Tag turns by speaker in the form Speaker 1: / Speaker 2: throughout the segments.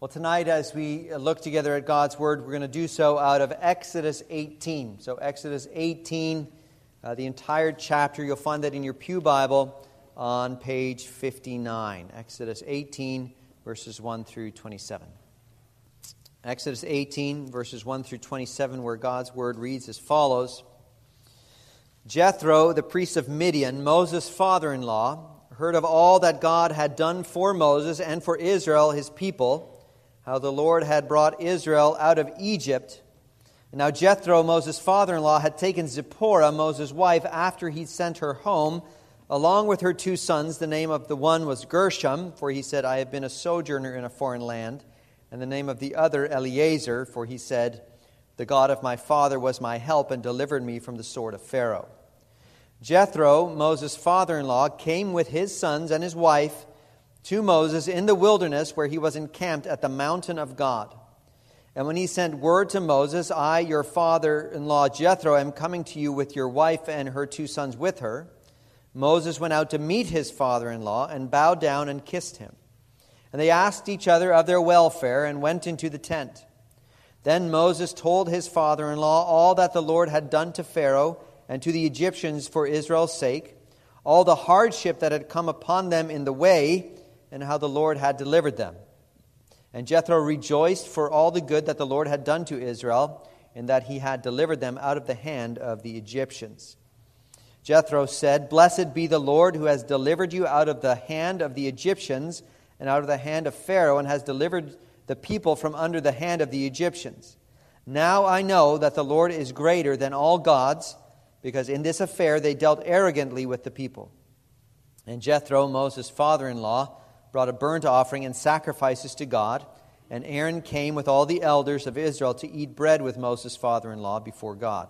Speaker 1: Well, tonight as we look together at God's Word, we're going to do so out of Exodus 18. So Exodus 18, the entire chapter, you'll find that in your pew Bible on page 59. Exodus 18, verses 1 through 27. Exodus 18, verses 1 through 27, where God's Word reads as follows. Jethro, the priest of Midian, Moses' father-in-law, heard of all that God had done for Moses and for Israel, his people, how the Lord had brought Israel out of Egypt. And now Jethro, Moses' father-in-law, had taken Zipporah, Moses' wife, after he sent her home, along with her two sons. The name of the one was Gershom, for he said, I have been a sojourner in a foreign land. And the name of the other, Eliezer, for he said, the God of my father was my help and delivered me from the sword of Pharaoh. Jethro, Moses' father-in-law, came with his sons and his wife to Moses in the wilderness where he was encamped at the mountain of God. And when he sent word to Moses, I, your father-in-law Jethro, am coming to you with your wife and her two sons with her, Moses went out to meet his father-in-law and bowed down and kissed him. And they asked each other of their welfare and went into the tent. Then Moses told his father-in-law all that the Lord had done to Pharaoh and to the Egyptians for Israel's sake, all the hardship that had come upon them in the way, and how the Lord had delivered them. And Jethro rejoiced for all the good that the Lord had done to Israel, in that he had delivered them out of the hand of the Egyptians. Jethro said, Blessed be the Lord who has delivered you out of the hand of the Egyptians and out of the hand of Pharaoh, and has delivered the people from under the hand of the Egyptians. Now I know that the Lord is greater than all gods, because in this affair they dealt arrogantly with the people. And Jethro, Moses' father-in-law, brought a burnt offering and sacrifices to God, and Aaron came with all the elders of Israel to eat bread with Moses' father-in-law before God.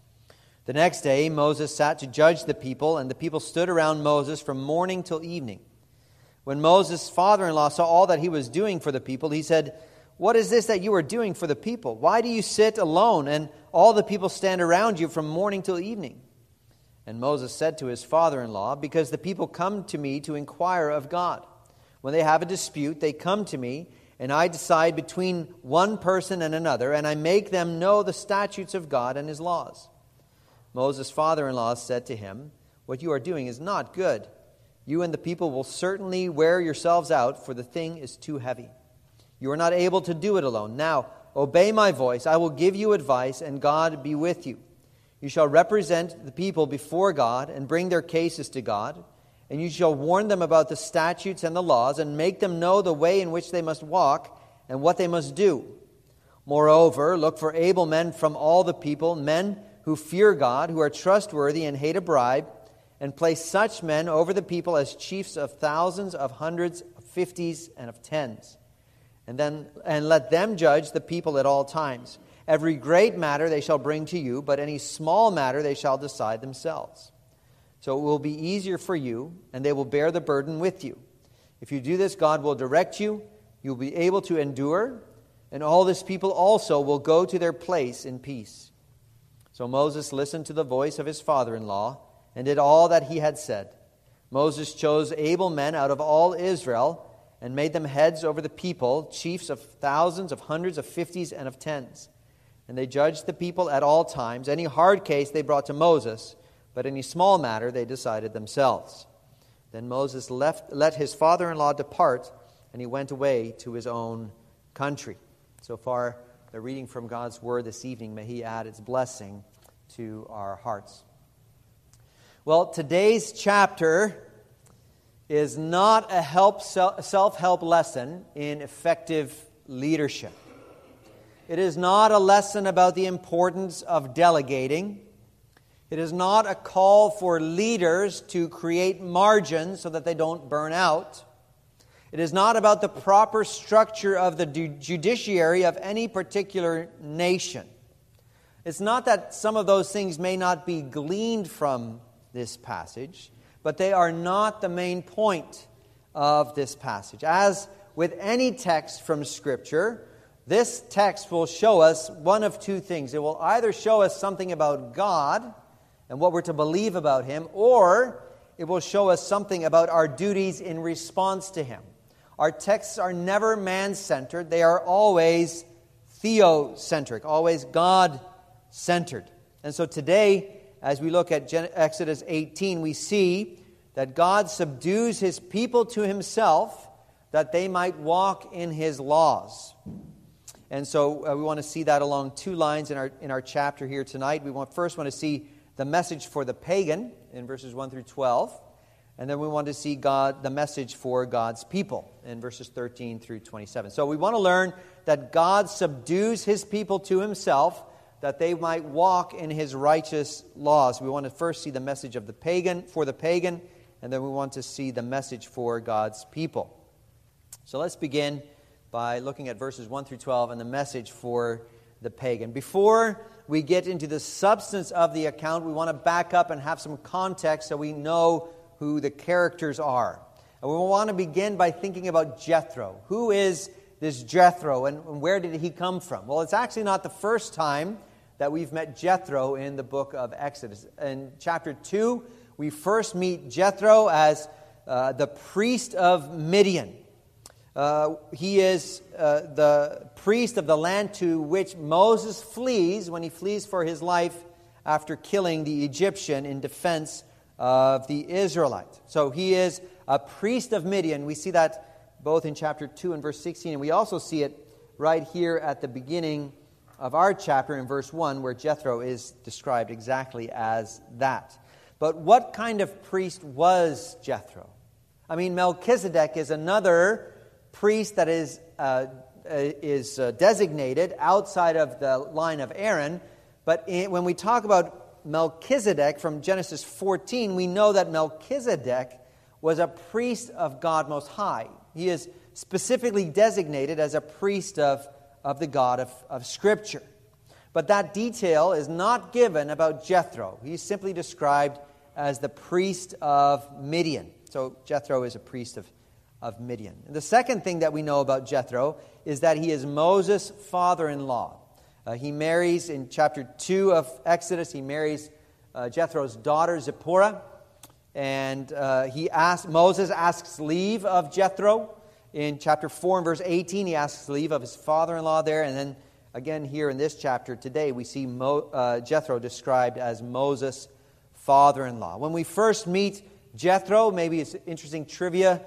Speaker 1: The next day Moses sat to judge the people, and the people stood around Moses from morning till evening. When Moses' father-in-law saw all that he was doing for the people, he said, What is this that you are doing for the people? Why do you sit alone, and all the people stand around you from morning till evening? And Moses said to his father-in-law, Because the people come to me to inquire of God. When they have a dispute, they come to me, and I decide between one person and another, and I make them know the statutes of God and his laws. Moses' father-in-law said to him, What you are doing is not good. You and the people will certainly wear yourselves out, for the thing is too heavy. You are not able to do it alone. Now, obey my voice. I will give you advice, and God be with you. You shall represent the people before God and bring their cases to God. And you shall warn them about the statutes and the laws, and make them know the way in which they must walk and what they must do. Moreover, look for able men from all the people, men who fear God, who are trustworthy and hate a bribe, and place such men over the people as chiefs of thousands, of hundreds, of fifties, and of tens. And let them judge the people at all times. Every great matter they shall bring to you, but any small matter they shall decide themselves. So it will be easier for you, and they will bear the burden with you. If you do this, God will direct you. You will be able to endure, and all this people also will go to their place in peace. So Moses listened to the voice of his father-in-law, and did all that he had said. Moses chose able men out of all Israel, and made them heads over the people, chiefs of thousands, of hundreds, of fifties, and of tens. And they judged the people at all times. Any hard case they brought to Moses, but any small matter they decided themselves. Then Moses let his father-in-law depart, and he went away to his own country. So far, the reading from God's Word this evening. May He add its blessing to our hearts. Well, today's chapter is not a self-help lesson in effective leadership. It is not a lesson about the importance of delegating. It is not a call for leaders to create margins so that they don't burn out. It is not about the proper structure of the judiciary of any particular nation. It's not that some of those things may not be gleaned from this passage, but they are not the main point of this passage. As with any text from Scripture, this text will show us one of two things. It will either show us something about God and what we're to believe about Him, or it will show us something about our duties in response to Him. Our texts are never man-centered. They are always theocentric, always God-centered. And so today, as we look at Exodus 18, we see that God subdues His people to Himself that they might walk in His laws. And so we want to see that along two lines in our chapter here tonight. We first want to see the message for the pagan in verses 1 through 12. And then we want to see the message for God's people in verses 13 through 27. So we want to learn that God subdues His people to Himself that they might walk in His righteous laws. We want to first see the message of the pagan, and then we want to see the message for God's people. So let's begin by looking at verses 1 through 12 and the message for the pagan. Before we get into the substance of the account, we want to back up and have some context so we know who the characters are. And we want to begin by thinking about Jethro. Who is this Jethro, and where did he come from? Well, it's actually not the first time that we've met Jethro in the book of Exodus. In chapter 2, we first meet Jethro as the priest of Midian. He is the priest of the land to which Moses flees when he flees for his life after killing the Egyptian in defense of the Israelites. So he is a priest of Midian. We see that both in chapter 2 and verse 16, and we also see it right here at the beginning of our chapter in verse 1, where Jethro is described exactly as that. But what kind of priest was Jethro? I mean, Melchizedek is another priest that is designated outside of the line of Aaron. But when we talk about Melchizedek from Genesis 14, we know that Melchizedek was a priest of God Most High. He is specifically designated as a priest of the God of Scripture. But that detail is not given about Jethro. He's simply described as the priest of Midian. So Jethro is a priest of Midian. And the second thing that we know about Jethro is that he is Moses' father-in-law. He marries, in chapter 2 of Exodus, he marries Jethro's daughter, Zipporah. And Moses asks leave of Jethro. In chapter 4 and verse 18, he asks leave of his father-in-law there. And then again here in this chapter today, we see Jethro described as Moses' father-in-law. When we first meet Jethro, maybe it's an interesting trivia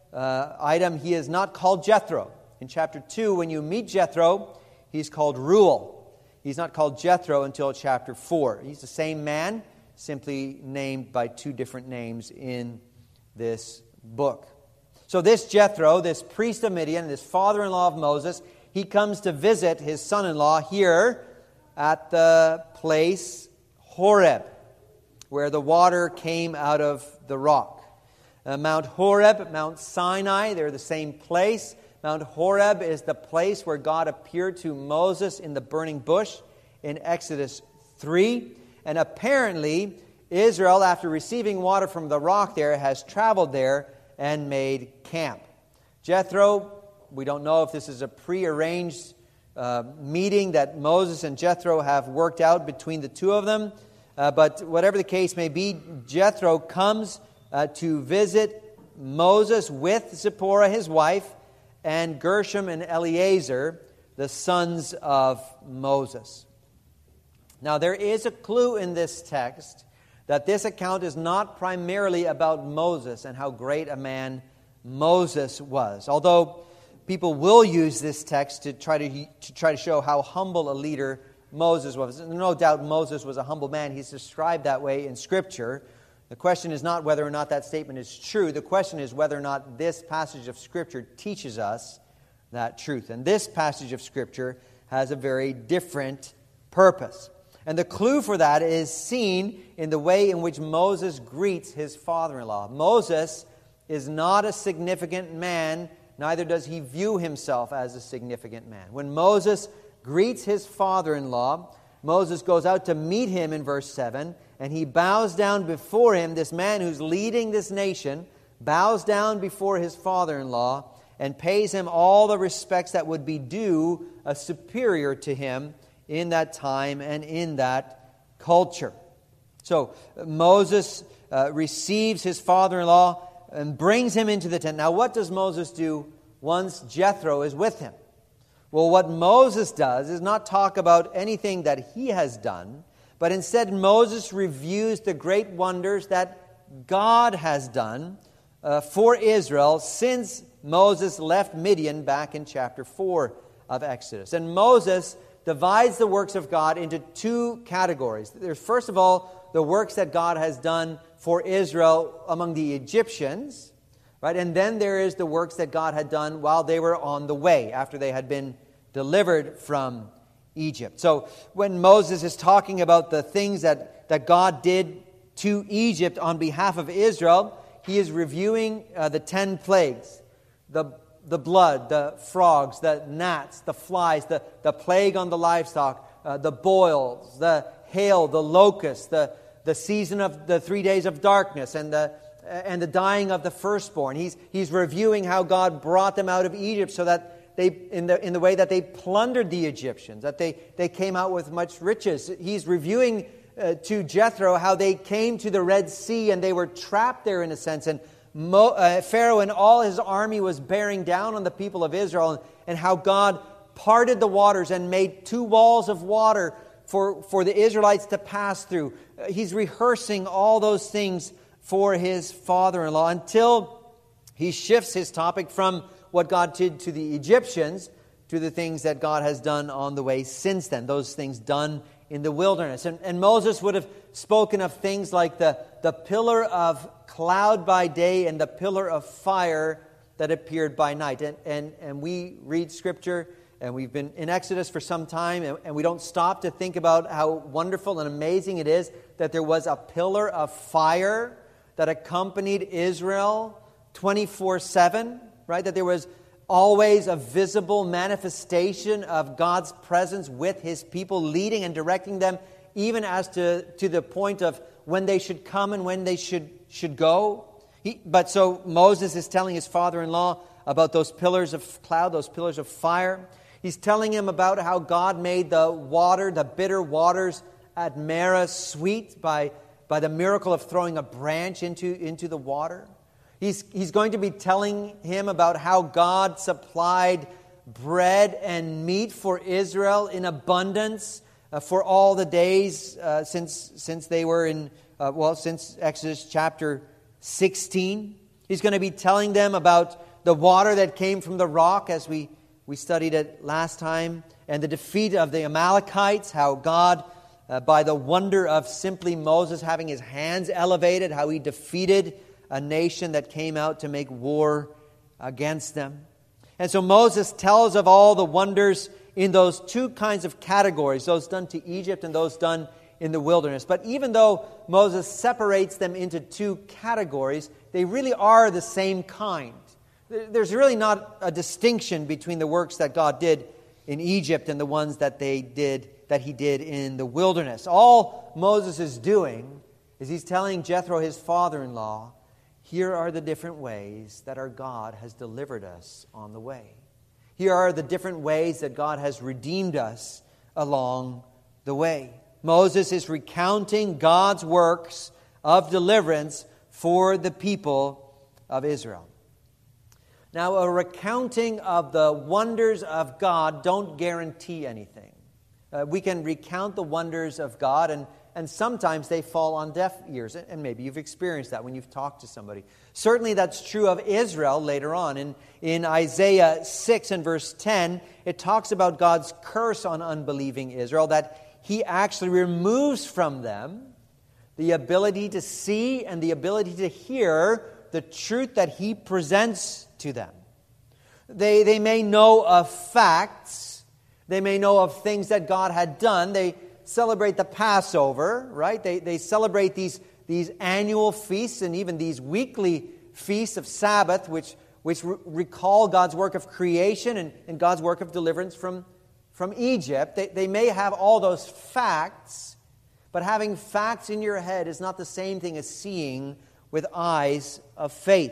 Speaker 1: item, he is not called Jethro. In chapter 2, when you meet Jethro, he's called Reuel. He's not called Jethro until chapter 4. He's the same man, simply named by two different names in this book. So this Jethro, this priest of Midian, this father-in-law of Moses, he comes to visit his son-in-law here at the place Horeb, where the water came out of the rock. Mount Horeb, Mount Sinai, they're the same place. Mount Horeb is the place where God appeared to Moses in the burning bush in Exodus 3. And apparently, Israel, after receiving water from the rock there, has traveled there and made camp. Jethro, we don't know if this is a prearranged meeting that Moses and Jethro have worked out between the two of them. But whatever the case may be, Jethro comes to visit Moses with Zipporah, his wife, and Gershom and Eleazar, the sons of Moses. Now, there is a clue in this text that this account is not primarily about Moses and how great a man Moses was. Although people will use this text to try to show how humble a leader Moses was. No doubt Moses was a humble man. He's described that way in Scripture. The question is not whether or not that statement is true. The question is whether or not this passage of Scripture teaches us that truth. And this passage of Scripture has a very different purpose. And the clue for that is seen in the way in which Moses greets his father-in-law. Moses is not a significant man, neither does he view himself as a significant man. When Moses greets his father-in-law, Moses goes out to meet him in verse 7, and he bows down before him. This man who's leading this nation bows down before his father-in-law and pays him all the respects that would be due a superior to him in that time and in that culture. So Moses receives his father-in-law and brings him into the tent. Now, what does Moses do once Jethro is with him. Well, what Moses does is not talk about anything that he has done, but instead Moses reviews the great wonders that God has done for Israel since Moses left Midian back in chapter 4 of Exodus. And Moses divides the works of God into two categories. There's, first of all, the works that God has done for Israel among the Egyptians, right? And then there is the works that God had done while they were on the way, after they had been delivered from Egypt. So when Moses is talking about the things that God did to Egypt on behalf of Israel, he is reviewing the 10 plagues, the blood, the frogs, the gnats, the flies, the plague on the livestock, the boils, the hail, the locusts, the season of the 3 days of darkness, and the dying of the firstborn. He's reviewing how God brought them out of Egypt so that they, in the way that they plundered the Egyptians, that they came out with much riches. He's reviewing to Jethro how they came to the Red Sea and they were trapped there in a sense, and Pharaoh and all his army was bearing down on the people of Israel, and how God parted the waters and made 2 walls of water for the Israelites to pass through. He's rehearsing all those things for his father-in-law until he shifts his topic from what God did to the Egyptians to the things that God has done on the way since then, those things done in the wilderness. And Moses would have spoken of things like the pillar of cloud by day and the pillar of fire that appeared by night. And we read Scripture, and we've been in Exodus for some time, and we don't stop to think about how wonderful and amazing it is that there was a pillar of fire that accompanied Israel 24/7, right? That there was always a visible manifestation of God's presence with His people, leading and directing them, even as to the point of when they should come and when they should go. But so Moses is telling his father-in-law about those pillars of cloud, those pillars of fire. He's telling him about how God made the water, the bitter waters at Marah, sweet by the miracle of throwing a branch into the water. He's going to be telling him about how God supplied bread and meat for Israel in abundance for all the days since they were since Exodus chapter 16. He's going to be telling them about the water that came from the rock, as we studied it last time, and the defeat of the Amalekites, how God, by the wonder of simply Moses having his hands elevated, how he defeated a nation that came out to make war against them. And so Moses tells of all the wonders in those two kinds of categories, those done to Egypt and those done in the wilderness. But even though Moses separates them into two categories, they really are the same kind. There's really not a distinction between the works that God did in Egypt and the ones that he did in the wilderness. All Moses is doing is he's telling Jethro, his father-in-law, here are the different ways that our God has delivered us on the way. Here are the different ways that God has redeemed us along the way. Moses is recounting God's works of deliverance for the people of Israel. Now, a recounting of the wonders of God don't guarantee anything. We can recount the wonders of God, and sometimes they fall on deaf ears. And maybe you've experienced that when you've talked to somebody. Certainly that's true of Israel later on. In Isaiah 6 and verse 10, it talks about God's curse on unbelieving Israel, that He actually removes from them the ability to see and the ability to hear the truth that He presents to them. They may know of facts. They may know of things that God had done. They celebrate the Passover, right? They celebrate these annual feasts and even these weekly feasts of Sabbath, which recall God's work of creation and God's work of deliverance from Egypt. They may have all those facts, but having facts in your head is not the same thing as seeing with eyes of faith.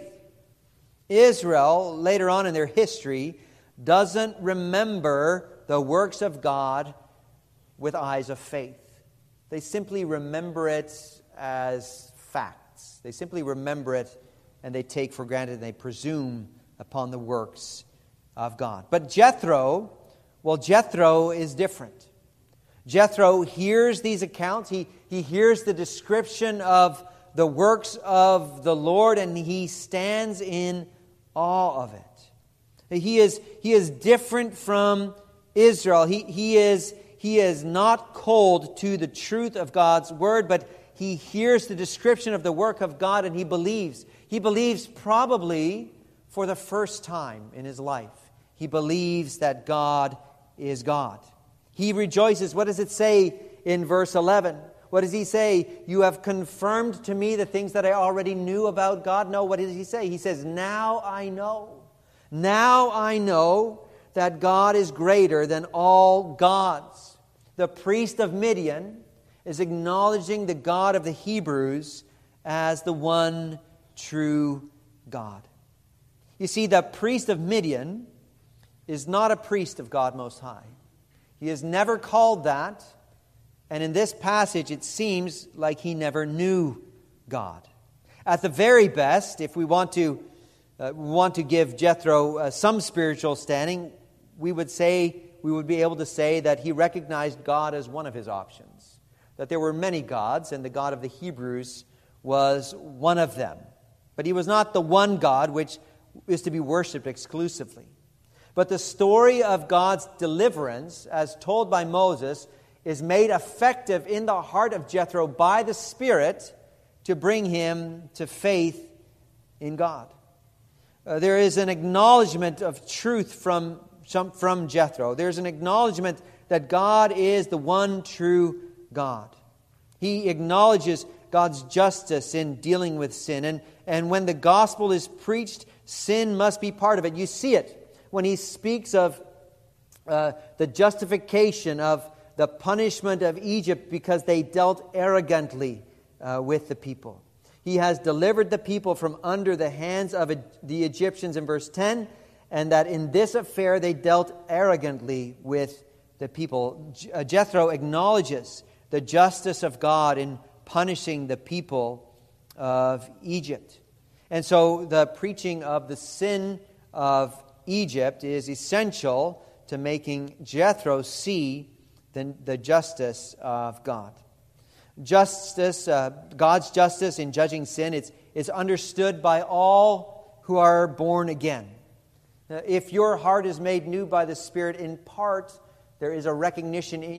Speaker 1: Israel, later on in their history, doesn't remember the works of God with eyes of faith. They simply remember it as facts. They simply remember it and they take for granted and they presume upon the works of God. But Jethro is different. Jethro hears these accounts. He hears the description of the works of the Lord, and he stands in awe of it. He is different from Israel. He is not cold to the truth of God's word, but he hears the description of the work of God, and he believes. He believes probably for the first time in his life. He believes that God is God. He rejoices. What does it say in verse 11? What does he say? You have confirmed to me the things that I already knew about God. No, what does he say? He says, now I know. Now I know that God is greater than all gods. The priest of Midian is acknowledging the God of the Hebrews as the one true God. You see, the priest of Midian is not a priest of God Most High. He is never called that, and in this passage it seems like he never knew God. At the very best, if we want to give Jethro some spiritual standing, we would be able to say that he recognized God as one of his options. That there were many gods, and the God of the Hebrews was one of them. But he was not the one God which is to be worshipped exclusively. But the story of God's deliverance, as told by Moses, is made effective in the heart of Jethro by the Spirit to bring him to faith in God. There is an acknowledgement of truth from Jethro. There's an acknowledgement that God is the one true God. He acknowledges God's justice in dealing with sin. And when the gospel is preached, sin must be part of it. You see it when he speaks of the justification of the punishment of Egypt because they dealt arrogantly with the people. He has delivered the people from under the hands of the Egyptians in verse 10, and that in this affair they dealt arrogantly with the people. Jethro acknowledges the justice of God in punishing the people of Egypt. And so the preaching of the sin of Egypt is essential to making Jethro see the justice of God. God's justice in judging sin, is understood by all who are born again. If your heart is made new by the Spirit, in part, there is a recognition in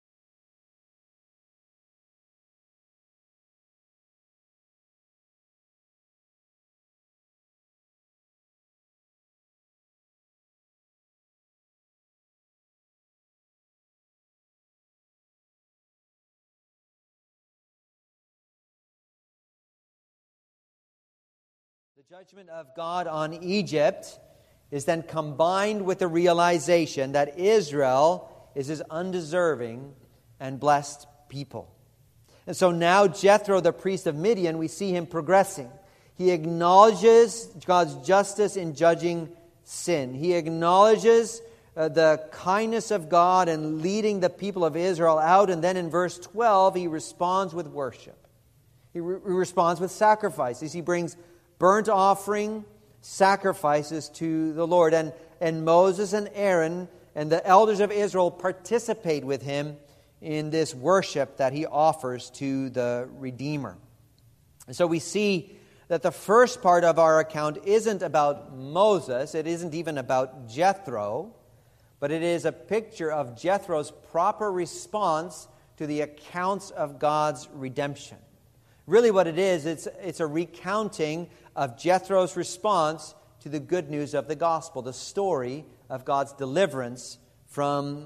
Speaker 1: the judgment of God on Egypt is then combined with the realization that Israel is his undeserving and blessed people. And so now Jethro, the priest of Midian, we see him progressing. He acknowledges God's justice in judging sin. He acknowledges the kindness of God in leading the people of Israel out. And then in verse 12, he responds with worship. He responds with sacrifices. He brings burnt offering sacrifices to the Lord. And Moses and Aaron and the elders of Israel participate with him in this worship that he offers to the Redeemer. And so we see that the first part of our account isn't about Moses, it isn't even about Jethro, but it is a picture of Jethro's proper response to the accounts of God's redemption. Really what it is, it's a recounting of Jethro's response to the good news of the gospel, the story of God's deliverance of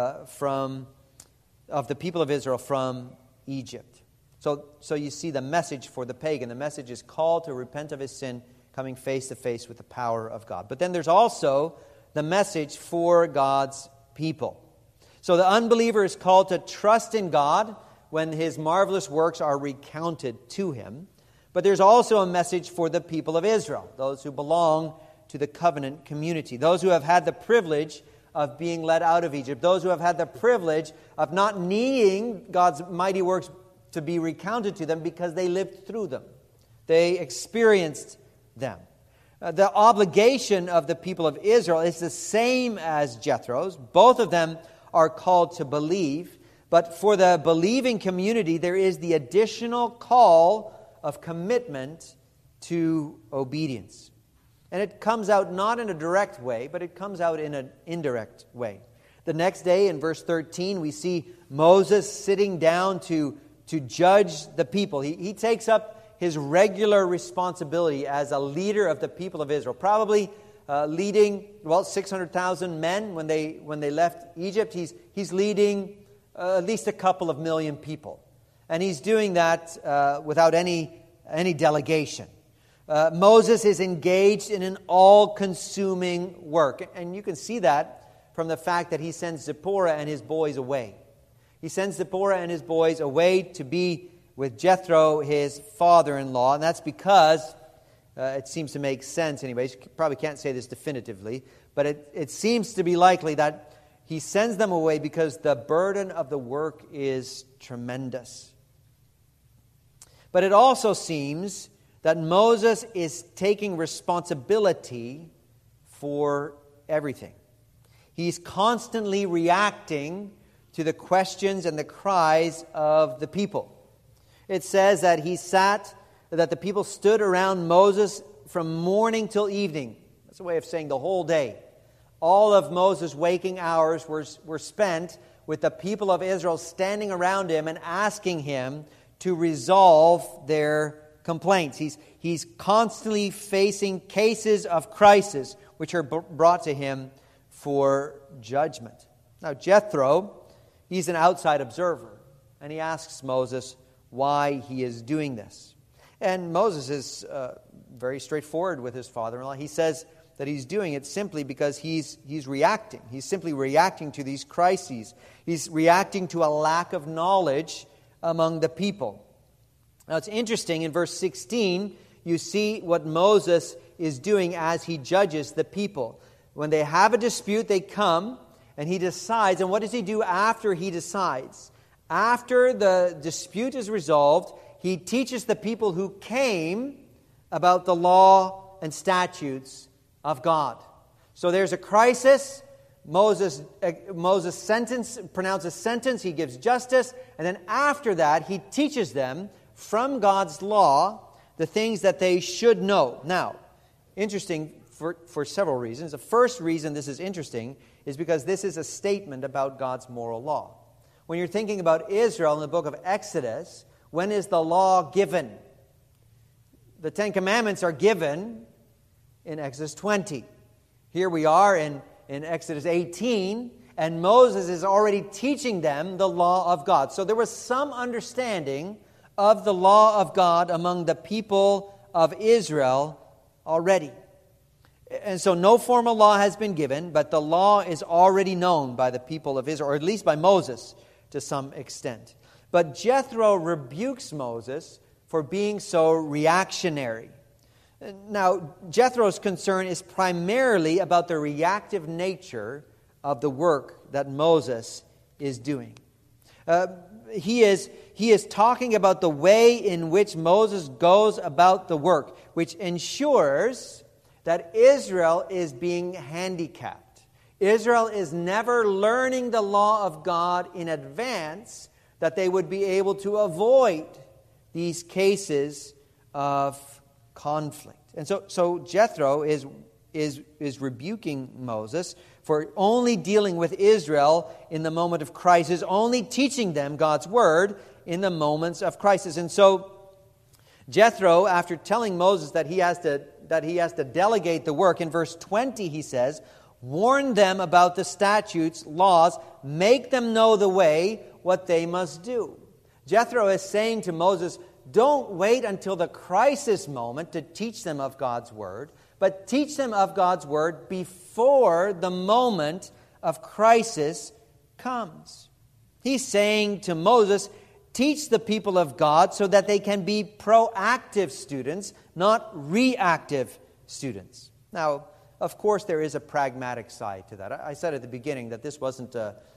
Speaker 1: the people of Israel from Egypt. So you see the message for the pagan. The message is called to repent of his sin, coming face to face with the power of God. But then there's also the message for God's people. So the unbeliever is called to trust in God when his marvelous works are recounted to him. But there's also a message for the people of Israel, those who belong to the covenant community, those who have had the privilege of being led out of Egypt, those who have had the privilege of not needing God's mighty works to be recounted to them because they lived through them. They experienced them. The obligation of the people of Israel is the same as Jethro's. Both of them are called to believe, but for the believing community, there is the additional call of commitment to obedience. And it comes out not in a direct way, but it comes out in an indirect way. The next day, in verse 13, we see Moses sitting down to judge the people. He takes up his regular responsibility as a leader of the people of Israel, probably leading 600,000 men when they left Egypt. He's leading at least a couple of million people, and he's doing that without any delegation. Moses is engaged in an all-consuming work, and you can see that from the fact that he sends Zipporah and his boys away. He sends Zipporah and his boys away to be with Jethro, his father-in-law, and that's because, it seems to make sense anyways, you probably can't say this definitively, but it seems to be likely that he sends them away because the burden of the work is tremendous. But it also seems that Moses is taking responsibility for everything. He's constantly reacting to the questions and the cries of the people. It says that that the people stood around Moses from morning till evening. That's a way of saying the whole day. All of Moses' waking hours were spent with the people of Israel standing around him and asking him to resolve their complaints. He's constantly facing cases of crisis which are brought to him for judgment. Now Jethro, he's an outside observer, and he asks Moses why he is doing this. And Moses is very straightforward with his father-in-law. He says that he's doing it simply because he's reacting. He's simply reacting to these crises. He's reacting to a lack of knowledge among the people. Now it's interesting, in verse 16, you see what Moses is doing as he judges the people. When they have a dispute, they come, and he decides. And what does he do after he decides? After the dispute is resolved, he teaches the people who came about the law and statutes of God. So there's a crisis. Moses pronounces sentence. He gives justice. And then after that, he teaches them from God's law the things that they should know. Now, interesting for several reasons. The first reason this is interesting is because this is a statement about God's moral law. When you're thinking about Israel in the book of Exodus, when is the law given? The Ten Commandments are given in Exodus 20. Here we are in Exodus 18, and Moses is already teaching them the law of God. So there was some understanding of the law of God among the people of Israel already. And so no formal law has been given, but the law is already known by the people of Israel, or at least by Moses to some extent. But Jethro rebukes Moses for being so reactionary. Now, Jethro's concern is primarily about the reactive nature of the work that Moses is doing. He is talking about the way in which Moses goes about the work, which ensures that Israel is being handicapped. Israel is never learning the law of God in advance that they would be able to avoid these cases of conflict. And so Jethro is rebuking Moses for only dealing with Israel in the moment of crisis, only teaching them God's word in the moments of crisis. And so Jethro, after telling Moses that he has to delegate the work, in verse 20 he says, "Warn them about the statutes, laws, make them know the way, what they must do." Jethro is saying to Moses, don't wait until the crisis moment to teach them of God's word, but teach them of God's word before the moment of crisis comes. He's saying to Moses, teach the people of God so that they can be proactive students, not reactive students. Now, of course, there is a pragmatic side to that. I said at the beginning that this wasn't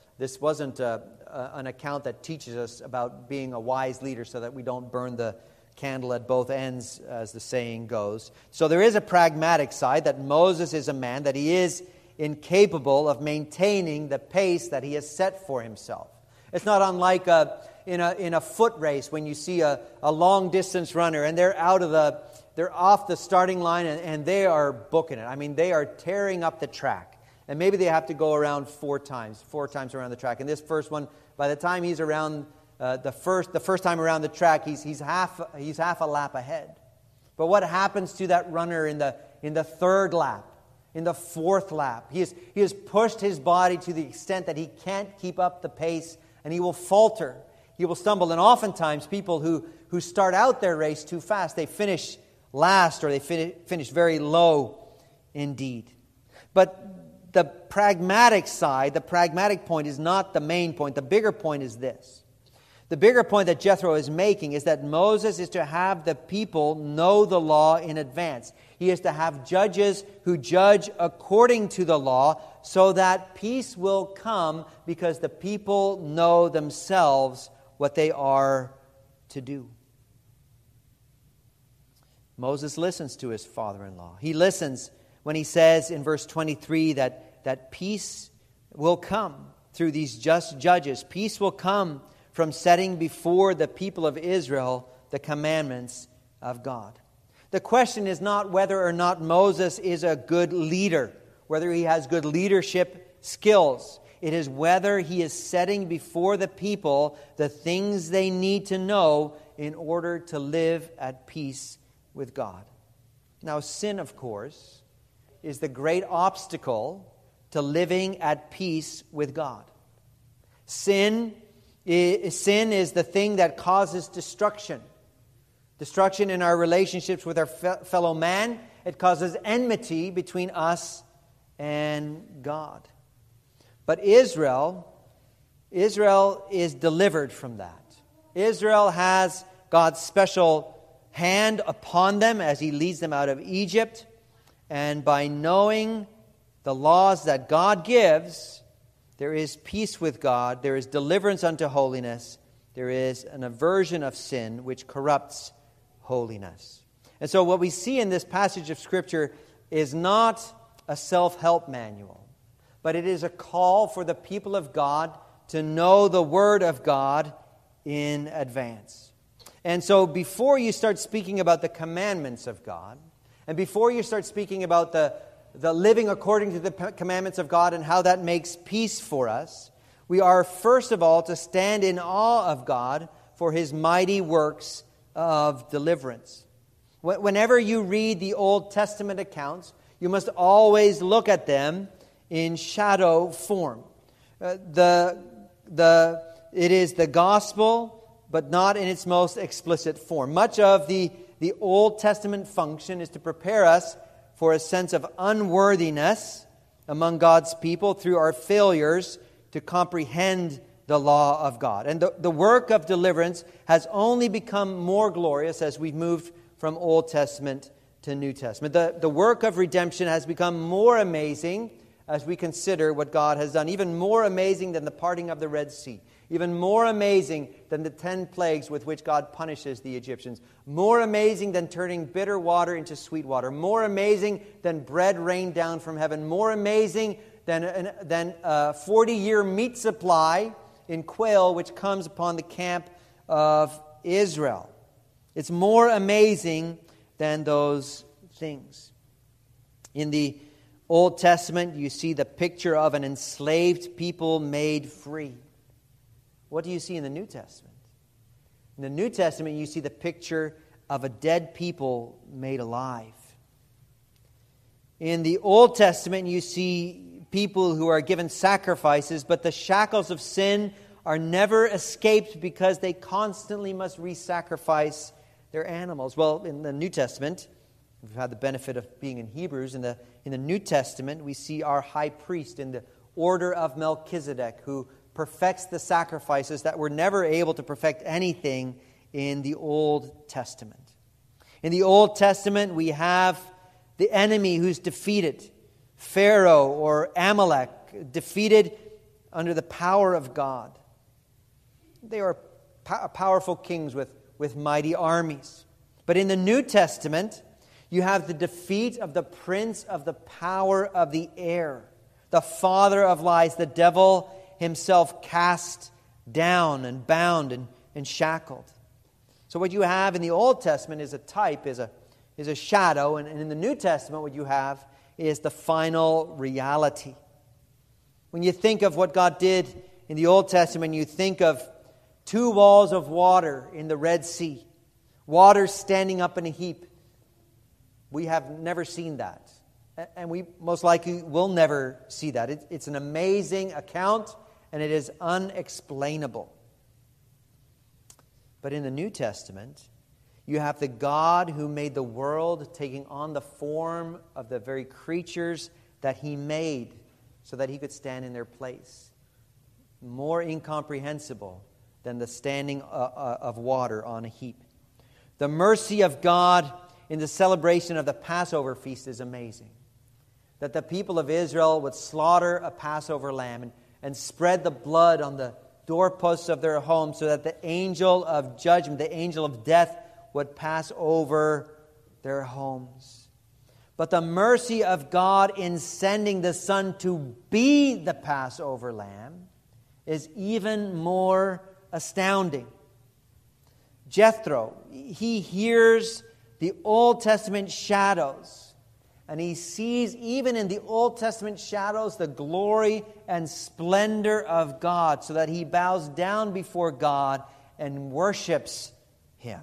Speaker 1: an account that teaches us about being a wise leader so that we don't burn the candle at both ends, as the saying goes. So there is a pragmatic side, that Moses is a man, that he is incapable of maintaining the pace that he has set for himself. It's not unlike in a foot race when you see a long distance runner and they're off the starting line and they are booking it. I mean, they are tearing up the track. And maybe they have to go around four times around the track. And this first one, by the time he's around the first time around the track, he's half a lap ahead. But what happens to that runner in the third lap, in the fourth lap? He has pushed his body to the extent that he can't keep up the pace, and he will falter. He will stumble. And oftentimes, people who start out their race too fast, they finish last, or they finish very low indeed. But the pragmatic side, the pragmatic point is not the main point. The bigger point is this. The bigger point that Jethro is making is that Moses is to have the people know the law in advance. He is to have judges who judge according to the law, so that peace will come because the people know themselves what they are to do. Moses listens to his father-in-law. He listens when he says in verse 23 that peace will come through these just judges. Peace will come from setting before the people of Israel the commandments of God. The question is not whether or not Moses is a good leader, whether he has good leadership skills. It is whether he is setting before the people the things they need to know in order to live at peace with God. Now, sin, of course, is the great obstacle to living at peace with God. Sin is the thing that causes destruction. Destruction in our relationships with our fellow man. It causes enmity between us and God. But Israel is delivered from that. Israel has God's special hand upon them as He leads them out of Egypt. And by knowing the laws that God gives, there is peace with God, there is deliverance unto holiness, there is an aversion of sin which corrupts holiness. And so what we see in this passage of Scripture is not a self-help manual, but it is a call for the people of God to know the Word of God in advance. And so before you start speaking about the commandments of God, and before you start speaking about the living according to the commandments of God and how that makes peace for us, we are first of all to stand in awe of God for His mighty works of deliverance. Whenever you read the Old Testament accounts, you must always look at them in shadow form. It is the gospel, but not in its most explicit form. Much of the Old Testament function is to prepare us for a sense of unworthiness among God's people through our failures to comprehend the law of God. And the work of deliverance has only become more glorious as we've moved from Old Testament to New Testament. The work of redemption has become more amazing as we consider what God has done, even more amazing than the parting of the Red Sea, even more amazing than the 10 plagues with which God punishes the Egyptians, more amazing than turning bitter water into sweet water, more amazing than bread rained down from heaven, more amazing than a 40-year meat supply in quail which comes upon the camp of Israel. It's more amazing than those things. In the Old Testament, you see the picture of an enslaved people made free. What do you see in the New Testament? In the New Testament, you see the picture of a dead people made alive. In the Old Testament, you see people who are given sacrifices, but the shackles of sin are never escaped because they constantly must re-sacrifice their animals. Well, in the New Testament, we've had the benefit of being in Hebrews. In the New Testament, we see our high priest in the order of Melchizedek, who perfects the sacrifices that were never able to perfect anything in the Old Testament. In the Old Testament, we have the enemy who's defeated, Pharaoh or Amalek, defeated under the power of God. They are powerful kings with mighty armies. But in the New Testament, you have the defeat of the prince of the power of the air, the father of lies, the devil himself cast down and bound and shackled. So what you have in the Old Testament is a type, is a shadow, and in the New Testament what you have is the final reality. When you think of what God did in the Old Testament, you think of 2 walls of water in the Red Sea, water standing up in a heap. We have never seen that, and we most likely will never see that. It's an amazing account, and it is unexplainable. But in the New Testament, you have the God who made the world taking on the form of the very creatures that He made so that He could stand in their place. More incomprehensible than the standing of water on a heap. The mercy of God in the celebration of the Passover feast is amazing. That the people of Israel would slaughter a Passover lamb and spread the blood on the doorposts of their homes so that the angel of judgment, the angel of death, would pass over their homes. But the mercy of God in sending the Son to be the Passover lamb is even more astounding. Jethro, he hears the Old Testament shadows, and he sees even in the Old Testament shadows the glory and splendor of God, so that he bows down before God and worships Him.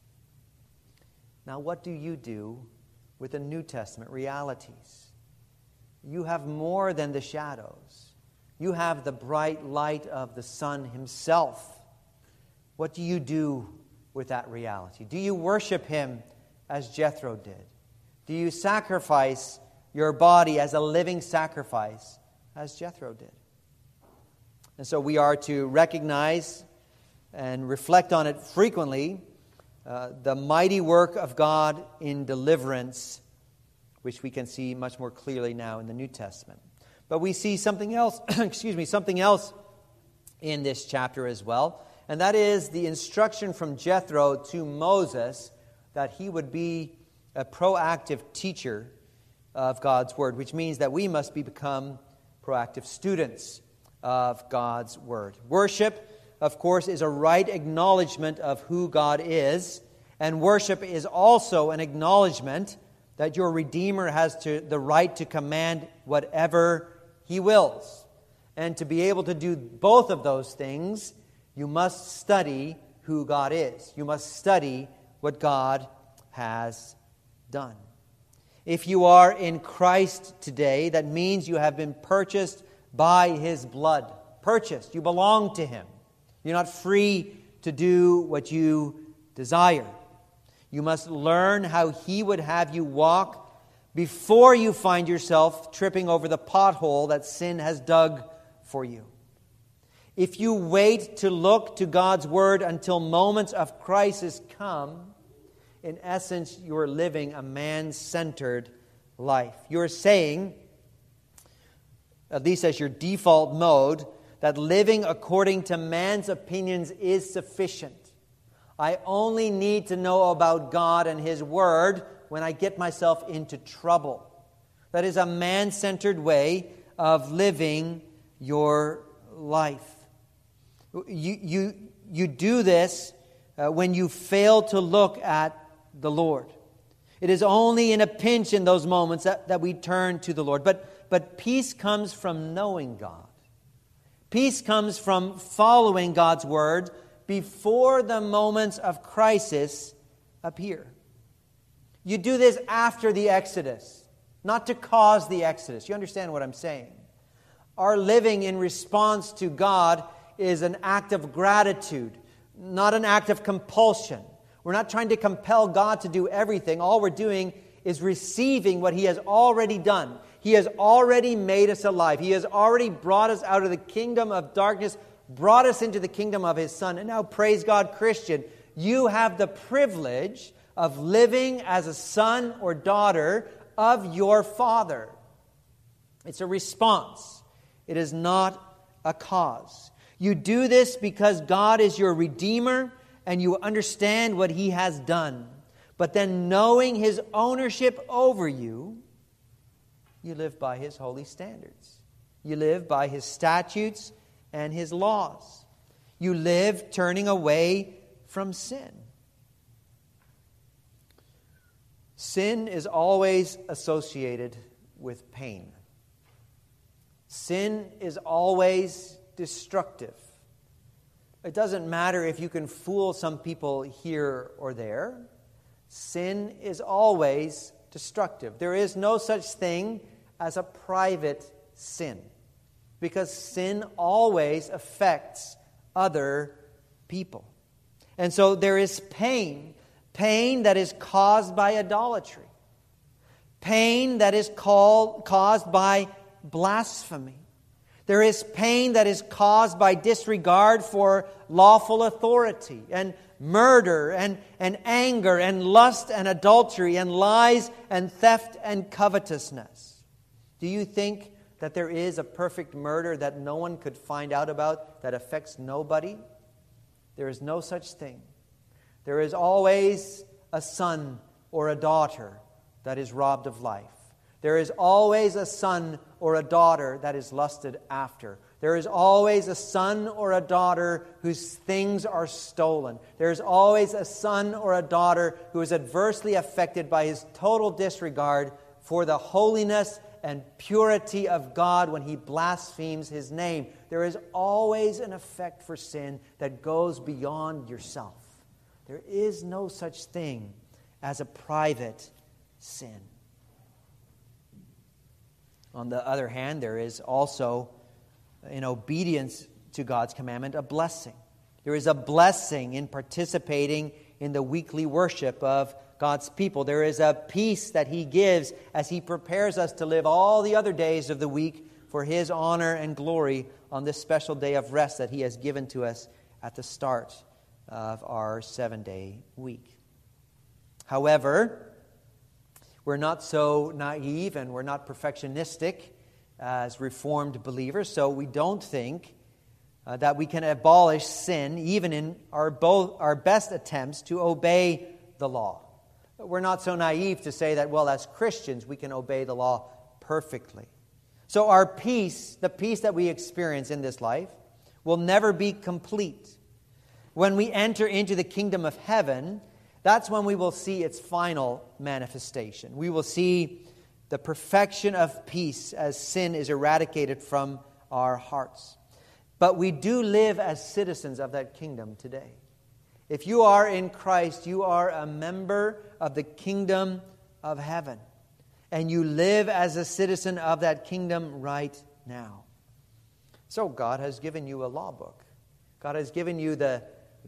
Speaker 1: Now, what do you do with the New Testament realities? You have more than the shadows. You have the bright light of the Son Himself. What do you do with that reality? Do you worship Him as Jethro did? Do you sacrifice your body as a living sacrifice as Jethro did? And so we are to recognize and reflect on it frequently, the mighty work of God in deliverance, which we can see much more clearly now in the New Testament. But we see something else, something else in this chapter as well, and that is the instruction from Jethro to Moses that he would be a proactive teacher of God's Word, which means that we must become proactive students of God's Word. Worship, of course, is a right acknowledgement of who God is, and worship is also an acknowledgement that your Redeemer has the right to command whatever He wills. And to be able to do both of those things, you must study who God is. You must study what God has done. If you are in Christ today, that means you have been purchased by His blood. Purchased. You belong to Him. You're not free to do what you desire. You must learn how He would have you walk before you find yourself tripping over the pothole that sin has dug for you. If you wait to look to God's Word until moments of crisis come, in essence, you are living a man-centered life. You are saying, at least as your default mode, that living according to man's opinions is sufficient. I only need to know about God and His Word when I get myself into trouble. That is a man-centered way of living your life. You do this when you fail to look at the Lord. It is only in a pinch in those moments that we turn to the Lord. But peace comes from knowing God. Peace comes from following God's Word before the moments of crisis appear. You do this after the Exodus, not to cause the Exodus. You understand what I'm saying? Our living in response to God is an act of gratitude, not an act of compulsion. We're not trying to compel God to do everything. All we're doing is receiving what He has already done. He has already made us alive. He has already brought us out of the kingdom of darkness, brought us into the kingdom of His Son. And now, praise God, Christian, you have the privilege of living as a son or daughter of your Father. It's a response. It is not a cause. You do this because God is your Redeemer and you understand what He has done. But then knowing His ownership over you, you live by His holy standards. You live by His statutes and His laws. You live turning away from sin. Sin is always associated with pain. Sin is always destructive. It doesn't matter if you can fool some people here or there. Sin is always destructive. There is no such thing as a private sin, because sin always affects other people. And so there is pain that is caused by idolatry, pain that is caused by blasphemy. There is pain that is caused by disregard for lawful authority, and murder, and anger, and lust, and adultery, and lies, and theft, and covetousness. Do you think that there is a perfect murder that no one could find out about, that affects nobody? There is no such thing. There is always a son or a daughter that is robbed of life. There is always a son or a daughter that is lusted after. There is always a son or a daughter whose things are stolen. There is always a son or a daughter who is adversely affected by his total disregard for the holiness and purity of God when he blasphemes His name. There is always an effect for sin that goes beyond yourself. There is no such thing as a private sin. On the other hand, there is also, in obedience to God's commandment, a blessing. There is a blessing in participating in the weekly worship of God's people. There is a peace that He gives as He prepares us to live all the other days of the week for His honor and glory on this special day of rest that He has given to us at the start of our 7-day week. However, we're not so naive and we're not perfectionistic as Reformed believers, so we don't think that we can abolish sin even in our best attempts to obey the law. We're not so naive to say that, well, as Christians, we can obey the law perfectly. So our peace, the peace that we experience in this life, will never be complete. When we enter into the kingdom of heaven, that's when we will see its final manifestation. We will see the perfection of peace as sin is eradicated from our hearts. But we do live as citizens of that kingdom today. If you are in Christ, you are a member of the kingdom of heaven. And you live as a citizen of that kingdom right now. So God has given you a law book. God has given you the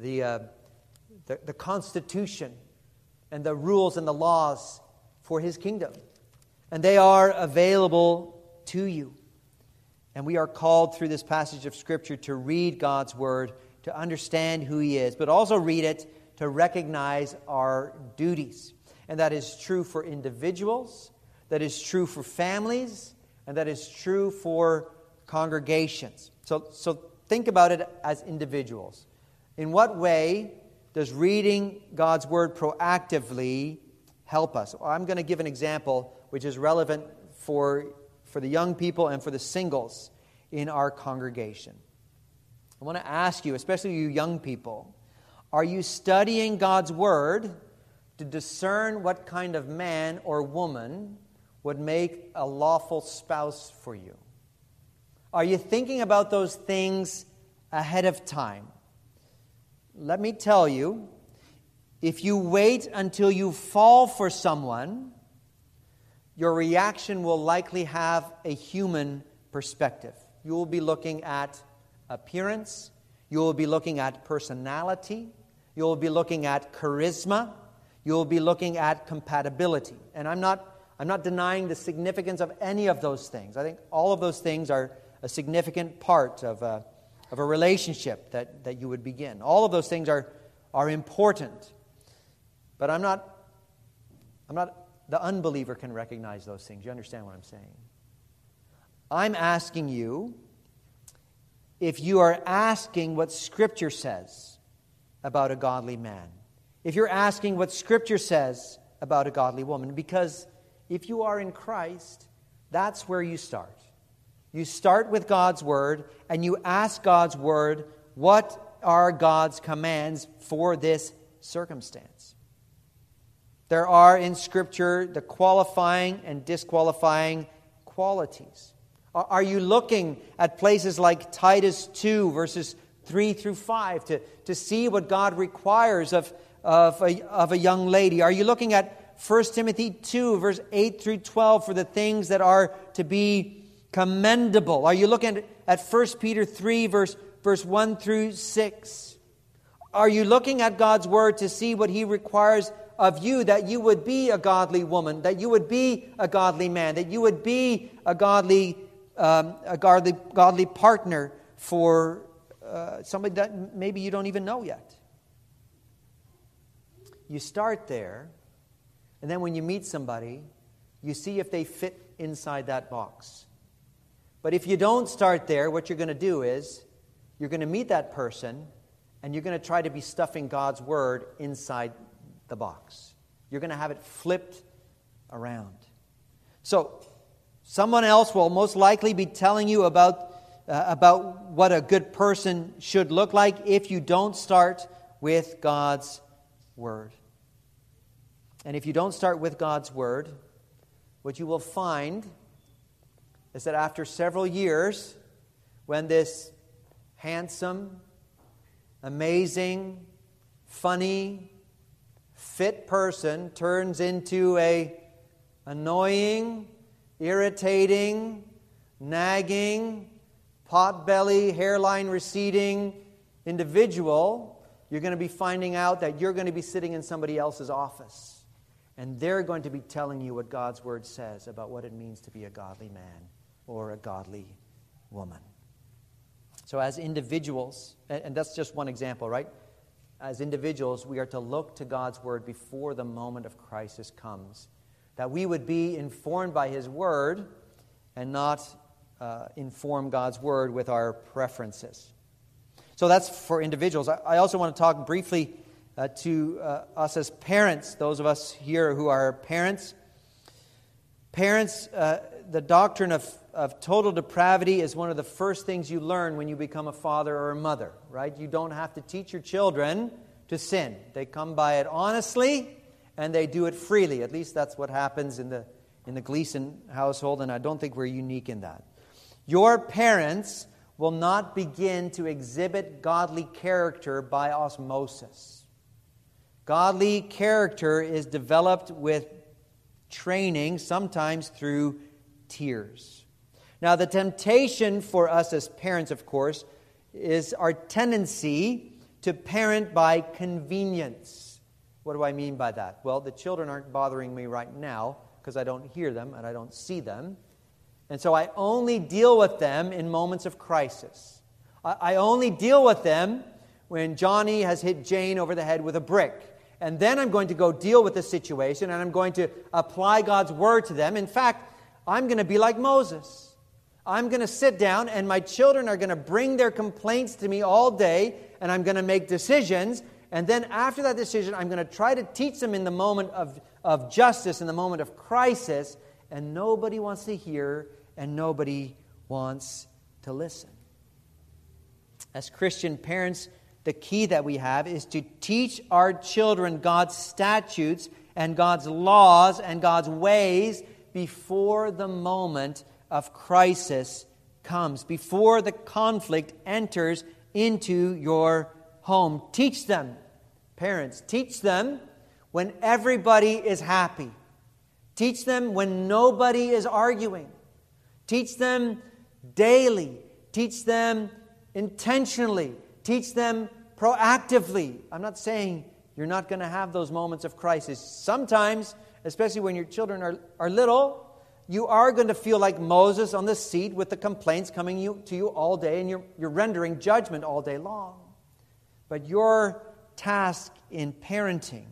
Speaker 1: Constitution and the rules and the laws for His kingdom. And they are available to you. And we are called through this passage of Scripture to read God's Word, to understand who He is, but also read it to recognize our duties. And that is true for individuals, that is true for families, and that is true for congregations. So think about it as individuals. In what way does reading God's Word proactively help us? Well, I'm going to give an example which is relevant for the young people and for the singles in our congregation. I want to ask you, especially you young people, are you studying God's Word to discern what kind of man or woman would make a lawful spouse for you? Are you thinking about those things ahead of time? Let me tell you, if you wait until you fall for someone, your reaction will likely have a human perspective. You will be looking at appearance. You will be looking at personality. You will be looking at charisma. You will be looking at compatibility. And I'm not denying the significance of any of those things. I think all of those things are a significant part of a relationship that you would begin. All of those things are important. But I'm not the unbeliever can recognize those things. You understand what I'm saying? I'm asking you, if you are asking what Scripture says about a godly man, if you're asking what Scripture says about a godly woman, because if you are in Christ, that's where you start. You start with God's Word, and you ask God's Word, what are God's commands for this circumstance? There are in Scripture the qualifying and disqualifying qualities. Are you looking at places like Titus 2, verses 3 through 5, to see what God requires of a young lady? Are you looking at 1 Timothy 2, verse 8 through 12, for the things that are to be commendable? Are you looking at 1 Peter 3, verse 1 through 6? Are you looking at God's Word to see what He requires of you, that you would be a godly woman, that you would be a godly man, that you would be a godly partner for somebody that maybe you don't even know yet? You start there, and then when you meet somebody, you see if they fit inside that box. But if you don't start there, what you're going to do is you're going to meet that person, and you're going to try to be stuffing God's Word inside the box. You're going to have it flipped around. So, someone else will most likely be telling you about what a good person should look like if you don't start with God's Word. And if you don't start with God's Word, what you will find is that after several years, when this handsome, amazing, funny, fit person turns into a annoying, irritating, nagging, pot-belly, hairline receding individual, you're going to be finding out that you're going to be sitting in somebody else's office. And they're going to be telling you what God's Word says about what it means to be a godly man or a godly woman. So as individuals, and that's just one example, right? As individuals, we are to look to God's Word before the moment of crisis comes, that we would be informed by His Word and not inform God's Word with our preferences. So that's for individuals. I also want to talk briefly to us as parents, those of us here who are parents. Parents, the doctrine of total depravity is one of the first things you learn when you become a father or a mother, right? You don't have to teach your children to sin. They come by it honestly, and they do it freely. At least that's what happens in the Gleason household, and I don't think we're unique in that. Your parents will not begin to exhibit godly character by osmosis. Godly character is developed with training, sometimes through tears. Now, the temptation for us as parents, of course, is our tendency to parent by convenience. What do I mean by that? Well, the children aren't bothering me right now because I don't hear them and I don't see them. And so I only deal with them in moments of crisis. I only deal with them when Johnny has hit Jane over the head with a brick. And then I'm going to go deal with the situation, and I'm going to apply God's Word to them. In fact, I'm going to be like Moses. I'm going to sit down, and my children are going to bring their complaints to me all day, and I'm going to make decisions. And then after that decision, I'm going to try to teach them in the moment of justice, in the moment of crisis, and nobody wants to hear, and nobody wants to listen. As Christian parents, the key that we have is to teach our children God's statutes and God's laws and God's ways before the moment of crisis comes, before the conflict enters into your home. Teach them, parents, teach them when everybody is happy. Teach them when nobody is arguing. Teach them daily. Teach them intentionally. Teach them proactively. I'm not saying you're not going to have those moments of crisis. Sometimes, especially when your children are little, you are going to feel like Moses on the seat with the complaints coming to you all day, and you're rendering judgment all day long. But your task in parenting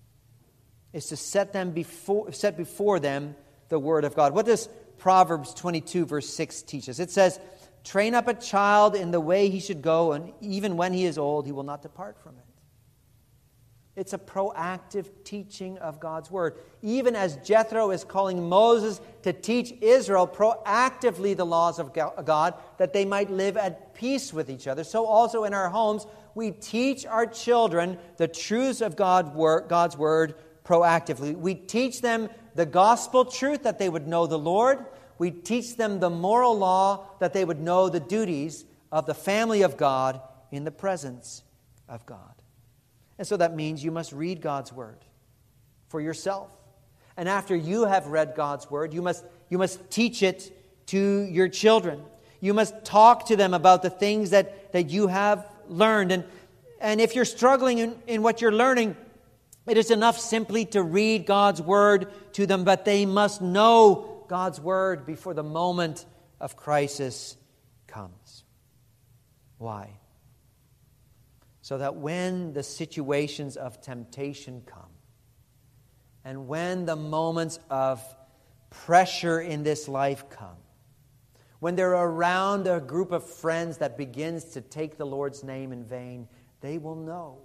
Speaker 1: is to set before them the Word of God. What does Proverbs 22, verse 6 teach us? It says, "Train up a child in the way he should go, and even when he is old, he will not depart from it." It's a proactive teaching of God's Word. Even as Jethro is calling Moses to teach Israel proactively the laws of God, that they might live at peace with each other, so also in our homes, we teach our children the truths of God's Word proactively. We teach them the gospel truth, that they would know the Lord. We teach them the moral law, that they would know the duties of the family of God in the presence of God. And so that means you must read God's Word for yourself. And after you have read God's Word, you must teach it to your children. You must talk to them about the things that you have learned. And if you're struggling in what you're learning, it is enough simply to read God's Word to them, but they must know God's Word before the moment of crisis comes. Why? So that when the situations of temptation come, and when the moments of pressure in this life come, when they're around a group of friends that begins to take the Lord's name in vain, they will know,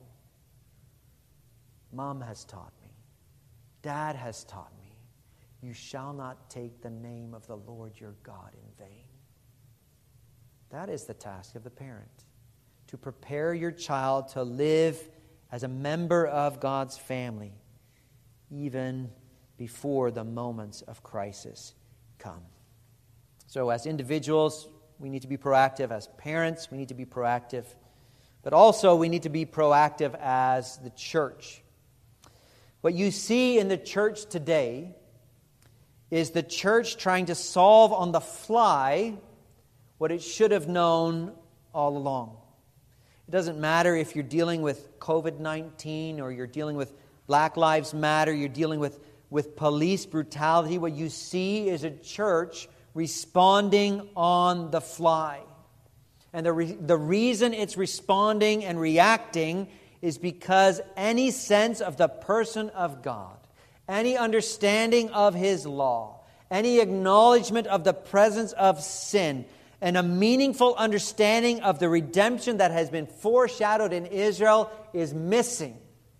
Speaker 1: Mom has taught me, Dad has taught me, you shall not take the name of the Lord your God in vain. That is the task of the parent, to prepare your child to live as a member of God's family, even before the moments of crisis come. So as individuals, we need to be proactive. As parents, we need to be proactive. But also, we need to be proactive as the church. What you see in the church today is the church trying to solve on the fly what it should have known all along. It doesn't matter if you're dealing with COVID-19 or you're dealing with Black Lives Matter, you're dealing with police brutality. What you see is a church responding on the fly. And the reason it's responding and reacting is because any sense of the person of God, any understanding of His law, any acknowledgement of the presence of sin, and a meaningful understanding of the redemption that has been foreshadowed in Israel is missing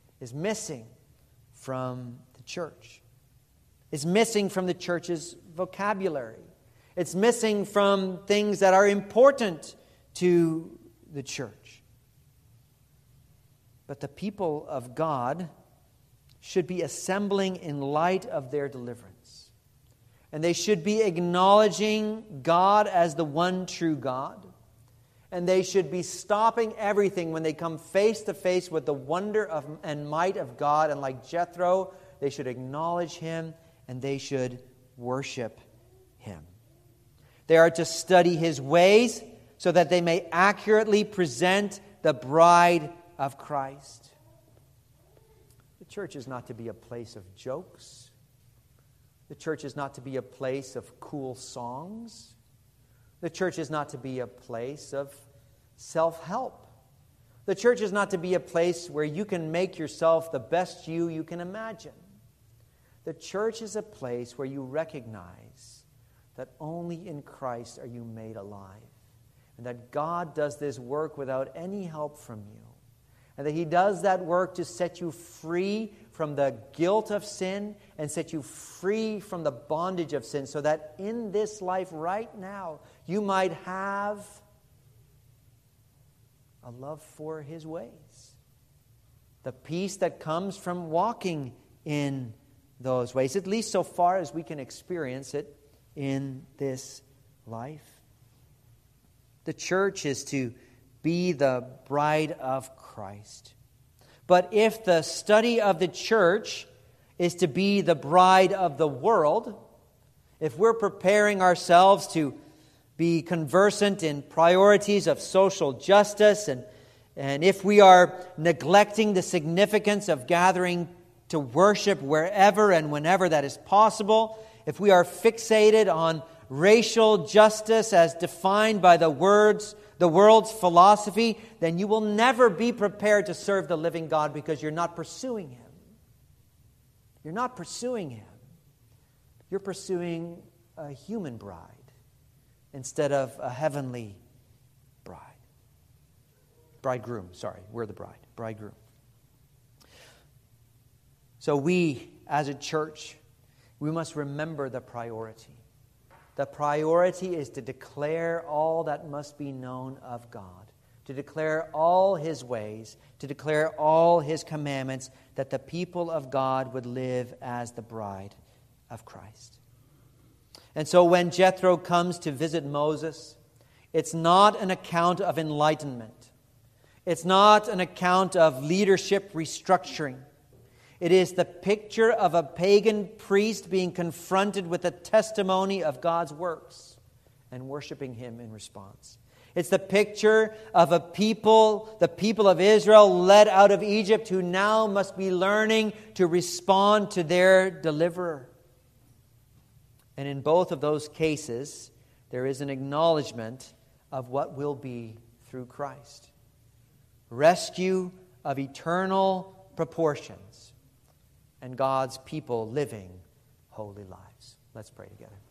Speaker 1: from the church. It's missing from the church's vocabulary. It's missing from things that are important to the church. But the people of God should be assembling in light of their deliverance. And they should be acknowledging God as the one true God. And they should be stopping everything when they come face to face with the wonder and might of God. And like Jethro, they should acknowledge Him and they should worship Him. They are to study His ways so that they may accurately present the bride of Christ. The church is not to be a place of jokes. The church is not to be a place of cool songs. The church is not to be a place of self-help. The church is not to be a place where you can make yourself the best you can imagine. The church is a place where you recognize that only in Christ are you made alive, and that God does this work without any help from you, and that He does that work to set you free from the guilt of sin and set you free from the bondage of sin, so that in this life right now you might have a love for His ways. The peace that comes from walking in those ways, at least so far as we can experience it in this life. The church is to be the bride of Christ. But if the study of the church is to be the bride of the world, if we're preparing ourselves to be conversant in priorities of social justice, and if we are neglecting the significance of gathering to worship wherever and whenever that is possible, if we are fixated on racial justice as defined by the world's philosophy, then you will never be prepared to serve the living God, because you're not pursuing Him. You're not pursuing Him. You're pursuing a human bride instead of a heavenly bride. Bridegroom, sorry, we're the bride. Bridegroom. So we, as a church, we must remember the priority. The priority is to declare all that must be known of God, to declare all His ways, to declare all His commandments, that the people of God would live as the bride of Christ. And so when Jethro comes to visit Moses, it's not an account of enlightenment. It's not an account of leadership restructuring. It is the picture of a pagan priest being confronted with the testimony of God's works and worshiping Him in response. It's the picture of a people, the people of Israel led out of Egypt, who now must be learning to respond to their deliverer. And in both of those cases, there is an acknowledgement of what will be through Christ. Rescue of eternal proportions, and God's people living holy lives. Let's pray together.